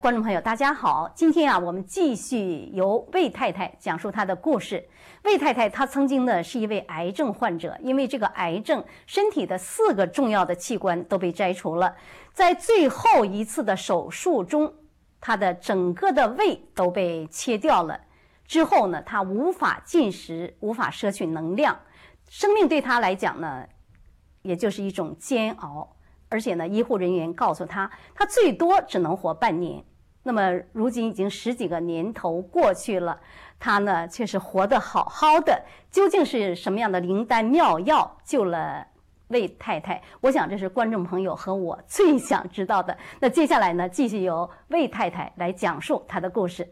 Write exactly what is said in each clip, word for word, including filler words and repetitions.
观众朋友，大家好！今天啊，我们继续由魏太太讲述她的故事。魏太太她曾经呢是一位癌症患者，因为这个癌症，身体的四个重要的器官都被摘除了。在最后一次的手术中，她的整个的胃都被切掉了。之后呢，她无法进食，无法摄取能量，生命对她来讲呢，也就是一种煎熬。而且呢，医护人员告诉她，她最多只能活半年。那么如今已经十几个年头过去了，他呢却是活得好好的。究竟是什么样的灵丹妙药救了魏太太？我想这是观众朋友和我最想知道的。那接下来呢，继续由魏太太来讲述她的故事。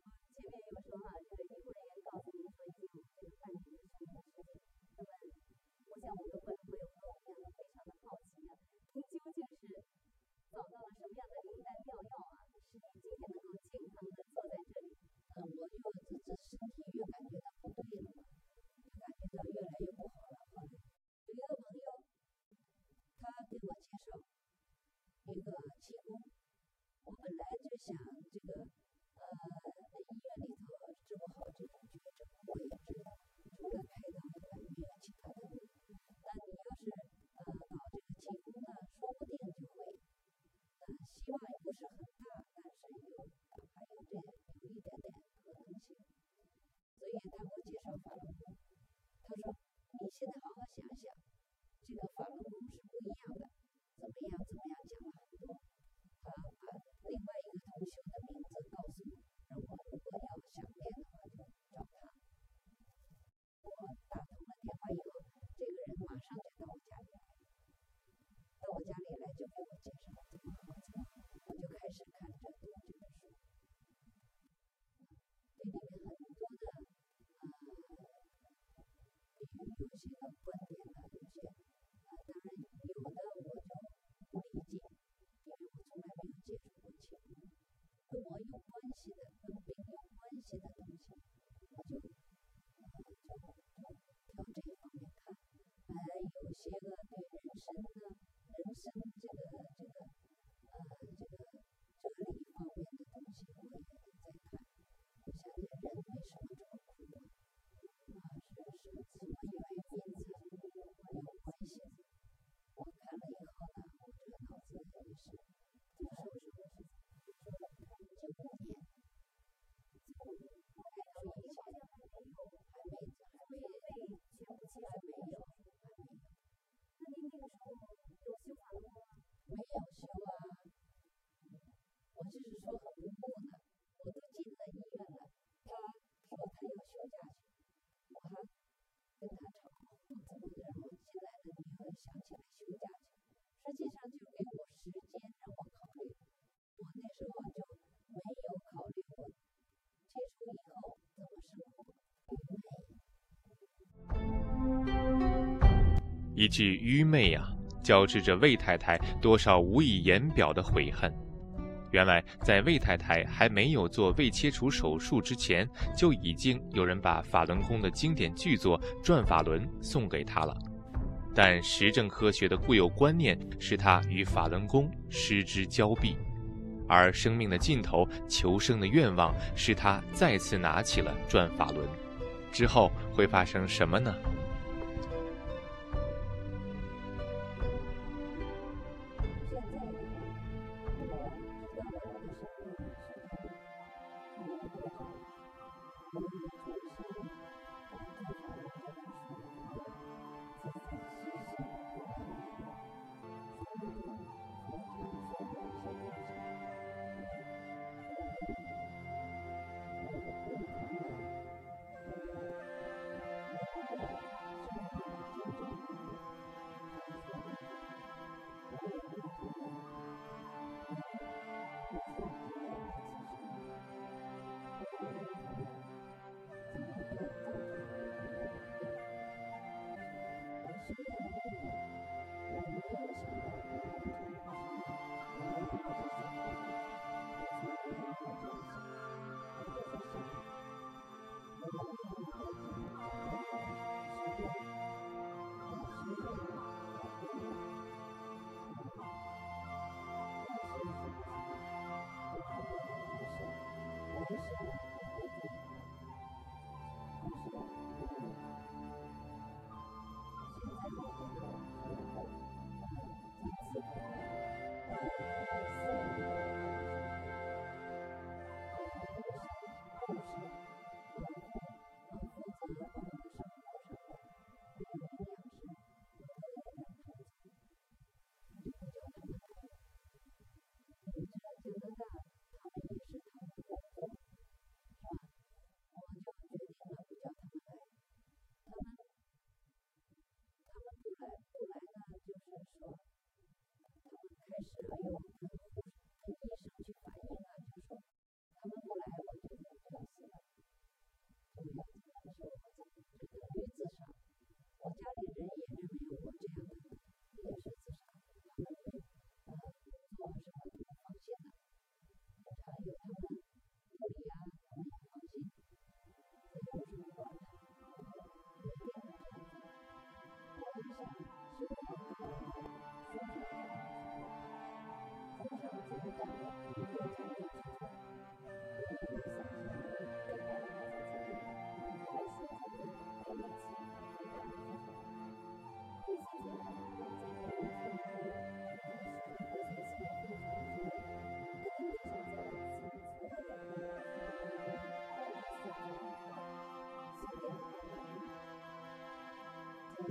一句愚昧啊，交织着魏太太多少无以言表的悔恨。原来在魏太太还没有做胃切除手术之前，就已经有人把法轮功的经典巨作《转法轮》送给她了。但实证科学的固有观念使她与法轮功失之交臂，而生命的尽头，求生的愿望使她再次拿起了转法轮。之后会发生什么呢？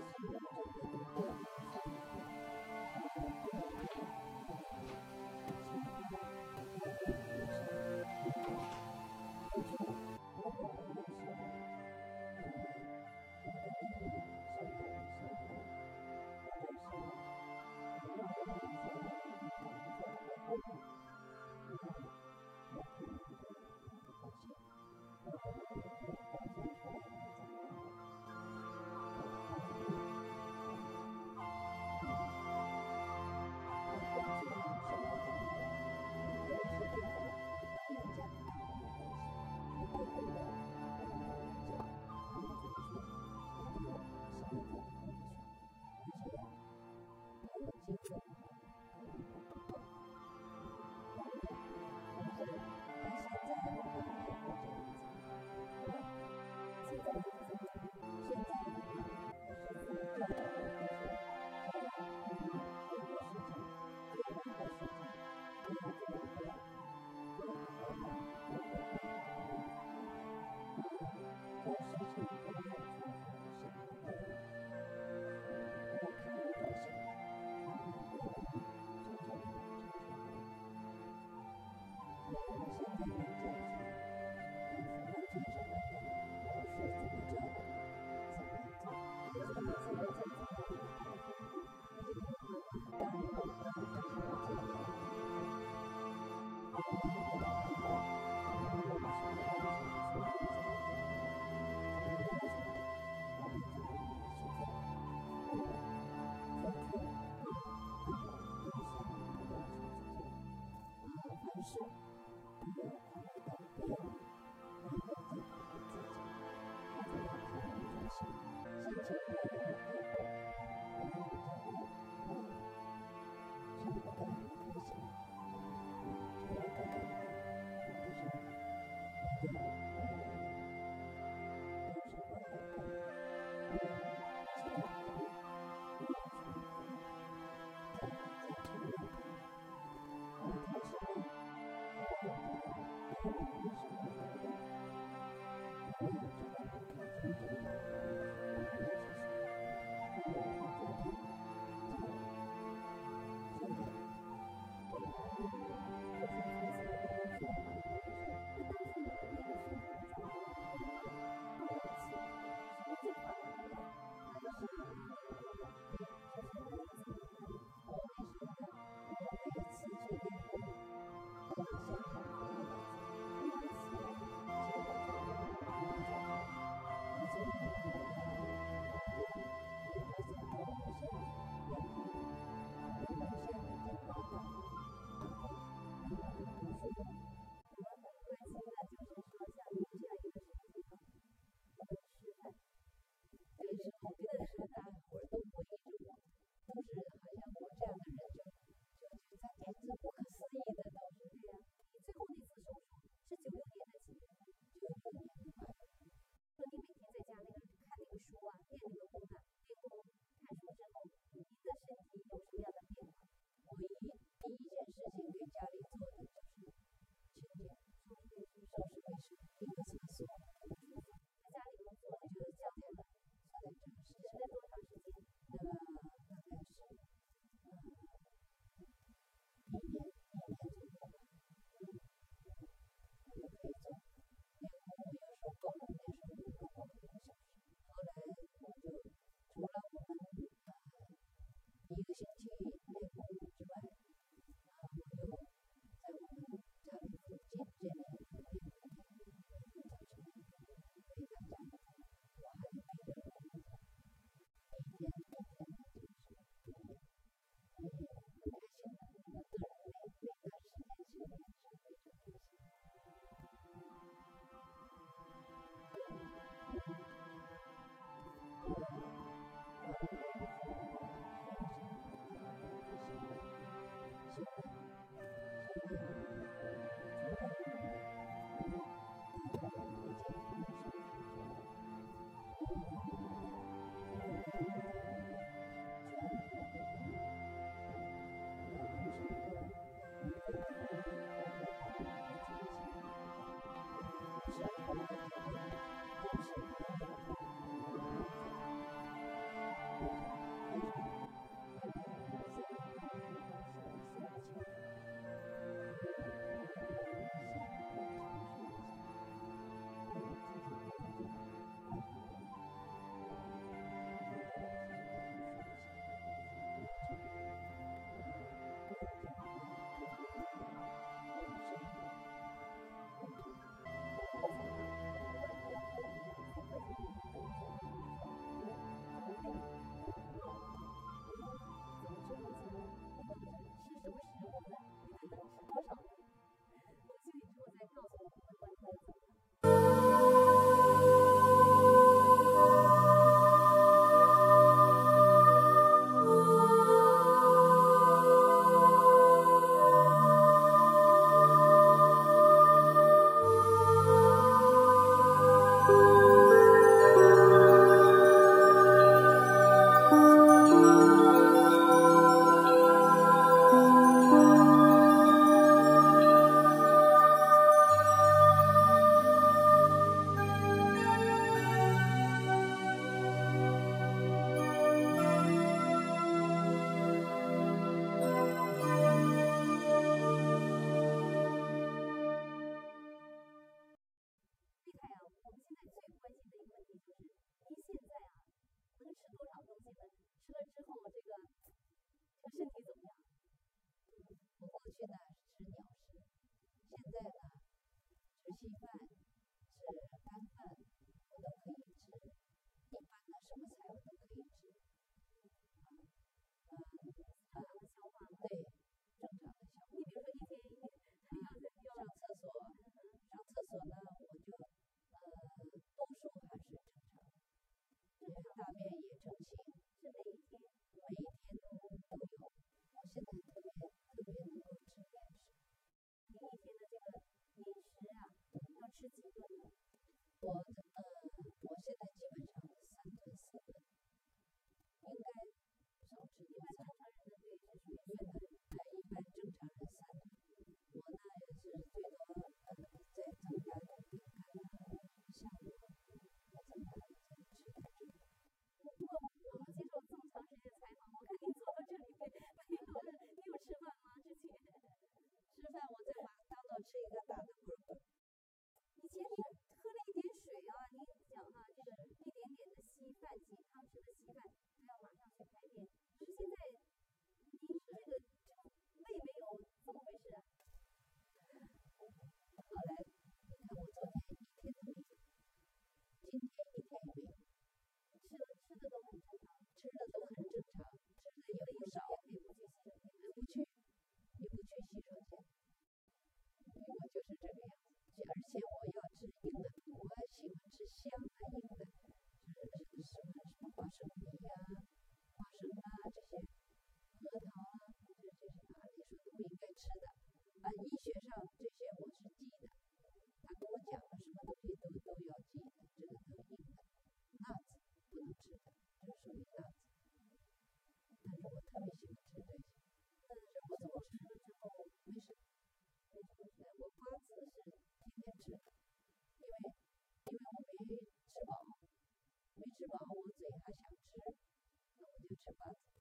唯一第一件事情给家里做的就是去面也成型， 是每一天， 每一天都都有。我现在特别特别能够吃面食。 您一天的这个饮食啊，要吃几顿呢？ 我呃，我现在基本上三顿四顿，应该少吃一顿。 正常人的对是属于对的，哎，一般正常人三顿。我呢也是最多呃再增加点饼干啊、香芋，再增加点再吃点这个。 不过我们接受这么长时间采访，我看您坐到这里没有了，你有吃饭吗？之前吃饭我在麦当劳吃一个大的 burger。 以前您喝了一点水啊，您讲哈、啊，这个一点点的稀饭，几汤匙的稀饭都要马上去排便。可是现在您这个这个胃没有，怎么回事啊？ 后来你看我昨天一天都没有，今天一天也没有， 吃的吃的都很正常， 吃的都很正常，吃的也不少， 也不去洗手间， 也不去，也不去洗手间。我就是这个样子，而且我要吃硬的，我喜欢吃香的硬的，就是什么什么花生米呀、花生啊这些，核桃啊，这这是哪里说都不应该吃的。啊，医学上这些我是记的，他跟我讲了什么东西都都要记的，这个都硬的，nuts不能吃的，这属于 nuts。但是我特别喜欢吃这些，但是我怎么吃了之后没事。我八字是天天吃的，因为因为我没吃饱，没吃饱我嘴还想吃，那我就吃八字。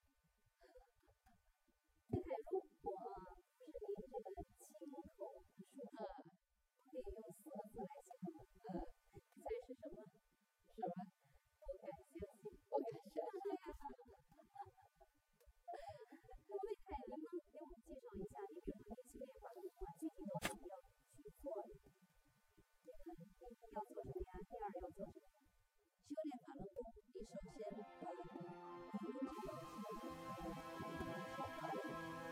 太太，如果不是您这个清口的术数，可以用四个字来形容，呃，菜是什么？ 什么？ 不敢相信， 不敢相信。 那魏太，能不能给我们介绍一下？你比如说您修炼法轮功啊，具体有什么要去做的？这个第一要做什么呀？第二要做什么？ 修炼法轮功，你首先把你自己的好法力，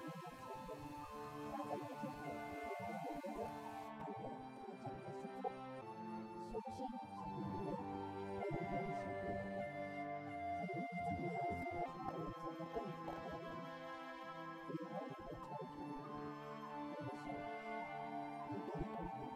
把这个之后，把这个我讲的是做，修心是一个，练功是一个，所以你怎么样做到什么，做得更好的，最后一个成就，这个是一个很好的。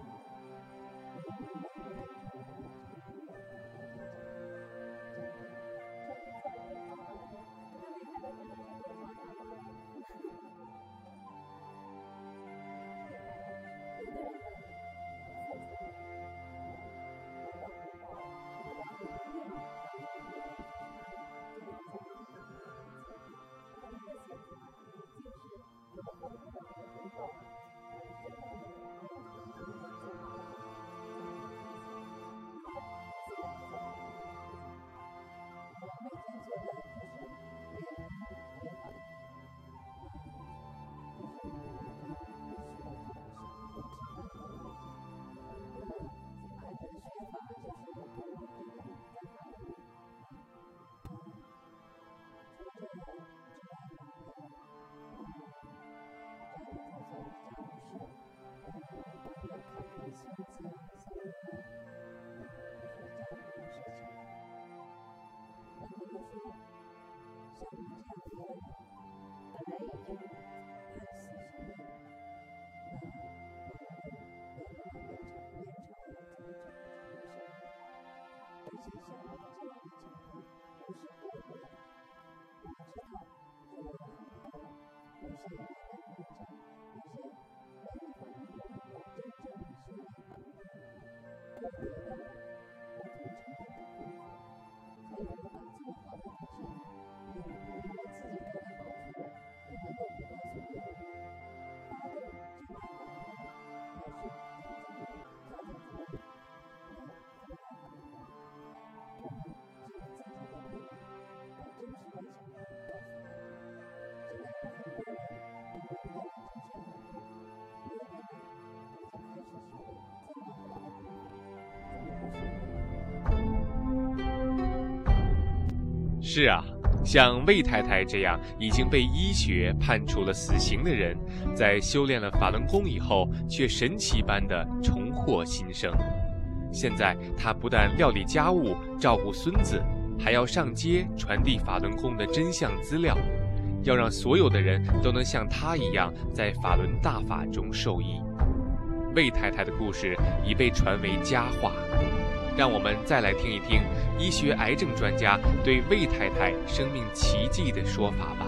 是啊，像魏太太这样已经被医学判处了死刑的人，在修炼了法轮功以后，却神奇般的重获新生。现在她不但料理家务、照顾孙子， 还要上街传递法轮功的真相资料，要让所有的人都能像他一样在法轮大法中受益。魏太太的故事已被传为佳话，让我们再来听一听医学癌症专家对魏太太生命奇迹的说法吧。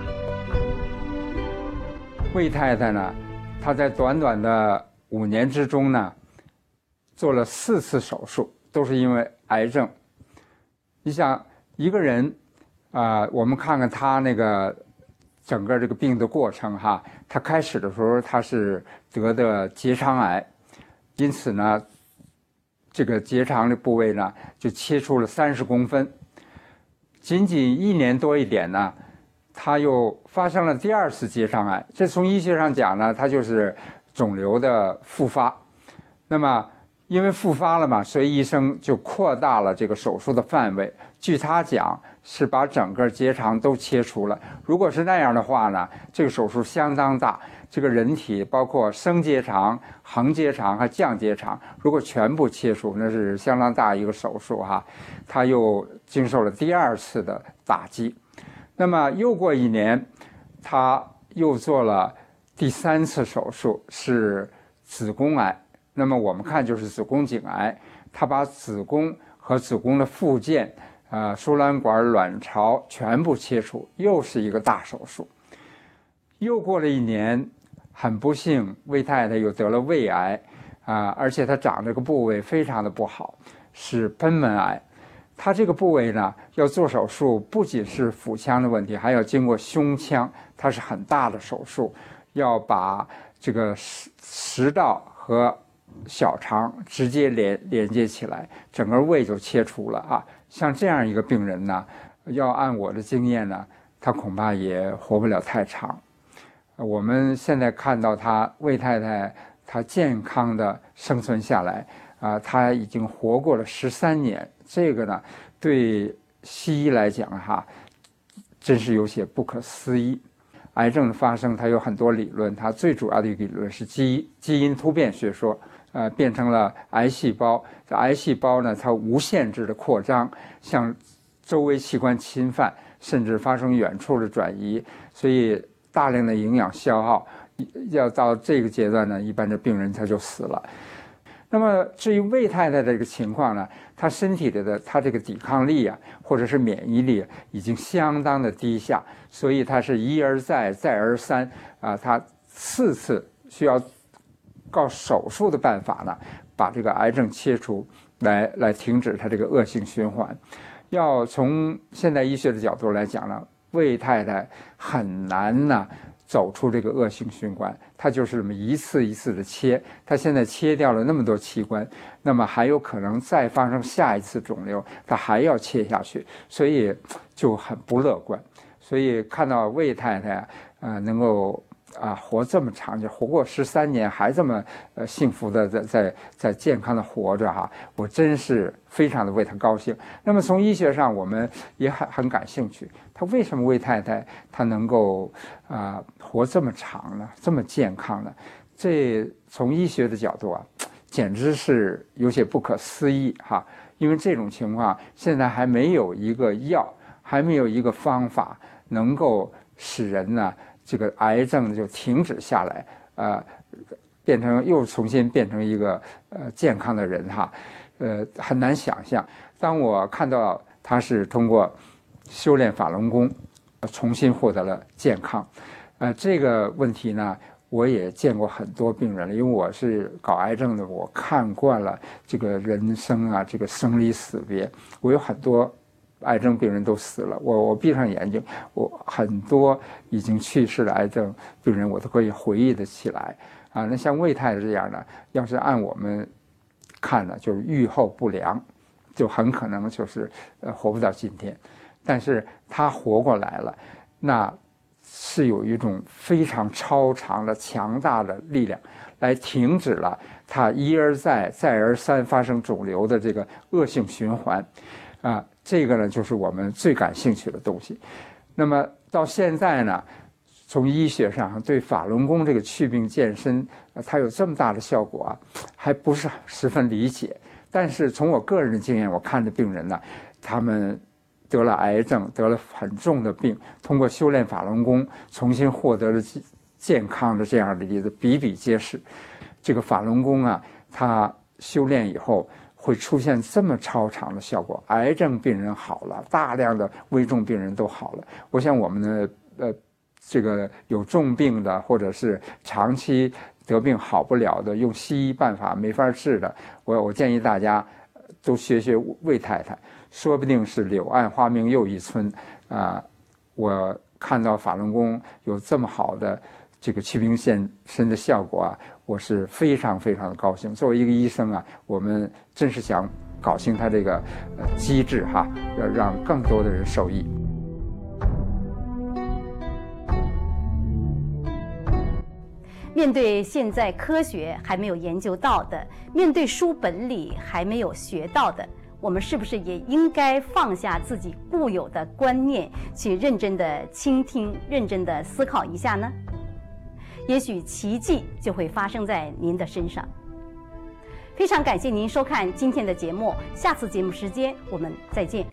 魏太太呢，她在短短的五年之中呢，做了四次手术，都是因为癌症。你想一个人啊、呃，我们看看他那个整个这个病的过程哈，他开始的时候他是得的结肠癌，因此呢，这个结肠的部位呢就切出了三十公分。仅仅一年多一点呢，他又发生了第二次结肠癌。这从医学上讲呢，它就是肿瘤的复发。那么因为复发了嘛，所以医生就扩大了这个手术的范围。据他讲，是把整个结肠都切除了。如果是那样的话呢，这个手术相当大。这个人体包括升结肠、横结肠和降结肠，如果全部切除，那是相当大一个手术哈。他又经受了第二次的打击。那么又过一年，他又做了第三次手术，是子宫癌。那么我们看就是子宫颈癌，他把子宫和子宫的附件、呃输卵管、卵巢全部切除，又是一个大手术。又过了一年，很不幸，魏太太又得了胃癌啊、呃，而且她长这个部位非常的不好，是贲门癌。她这个部位呢，要做手术，不仅是腹腔的问题，还要经过胸腔，它是很大的手术，要把这个食食道和小肠直接连连接起来，整个胃就切除了啊！像这样一个病人呢，要按我的经验呢，他恐怕也活不了太长。我们现在看到他魏太太，她健康的生存下来啊，她已经活过了十三年。这个呢，对西医来讲哈，真是有些不可思议。癌症的发生，它有很多理论，它最主要的一个理论是基因基因突变学说。呃，变成了癌细胞。这癌细胞呢，它无限制的扩张，向周围器官侵犯，甚至发生远处的转移。所以大量的营养消耗，要到这个阶段呢，一般的病人他就死了。那么至于魏太太的这个情况呢，她身体里的她这个抵抗力啊，或者是免疫力已经相当的低下，所以她是一而再，再而三啊，她四次需要靠手术的办法呢，把这个癌症切除，来来停止它这个恶性循环。要从现代医学的角度来讲呢，魏太太很难呢走出这个恶性循环，她就是这么一次一次的切。她现在切掉了那么多器官，那么还有可能再发生下一次肿瘤，她还要切下去，所以就很不乐观。所以看到魏太太啊、呃，能够啊，活这么长，就活过十三年，还这么呃幸福的在在在健康的活着哈，我真是非常的为他高兴。那么从医学上，我们也很很感兴趣，他为什么魏太太她能够啊、呃、活这么长呢？这么健康呢？这从医学的角度啊，简直是有些不可思议哈。因为这种情况现在还没有一个药，还没有一个方法能够使人呢，这个癌症就停止下来，呃，变成又重新变成一个呃健康的人哈，呃，很难想象。当我看到他是通过修炼法轮功，重新获得了健康，呃，这个问题呢，我也见过很多病人了，因为我是搞癌症的，我看惯了这个人生啊，这个生离死别，我有很多癌症病人都死了，我我闭上眼睛，我很多已经去世的癌症病人，我都可以回忆得起来啊。那像魏太太这样的，要是按我们看呢，就是预后不良，就很可能就是呃活不到今天。但是他活过来了，那是有一种非常超常的强大的力量，来停止了他一而再再而三发生肿瘤的这个恶性循环啊。这个呢，就是我们最感兴趣的东西。那么到现在呢，从医学上对法轮功这个祛病健身，呃，它有这么大的效果啊，还不是十分理解。但是从我个人的经验，我看的病人呢，他们得了癌症，得了很重的病，通过修炼法轮功重新获得了健康的这样的例子比比皆是。这个法轮功啊，它修炼以后会出现这么超常的效果，癌症病人好了，大量的危重病人都好了。我想我们的呃这个有重病的或者是长期得病好不了的，用西医办法没法治的，我我建议大家都学学魏太太，说不定是柳暗花明又一村啊、呃！我看到法轮功有这么好的这个祛病健身的效果啊，我是非常非常的高兴。作为一个医生啊，我们真是想搞清它这个呃机制哈，要让更多的人受益。 面对现在科学还没有研究到的，面对书本里还没有学到的，我们是不是也应该放下自己固有的观念，去认真的倾听，认真的思考一下呢？也许奇迹就会发生在您的身上。非常感谢您收看今天的节目，下次节目时间我们再见。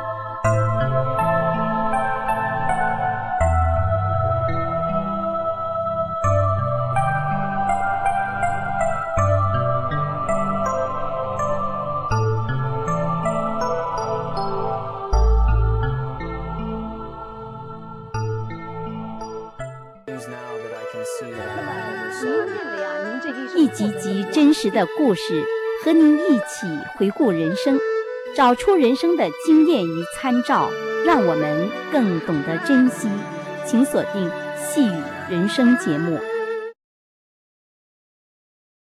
一集集真实的故事，和您一起回顾人生，找出人生的经验与参照，让我们更懂得珍惜。请锁定细语人生节目。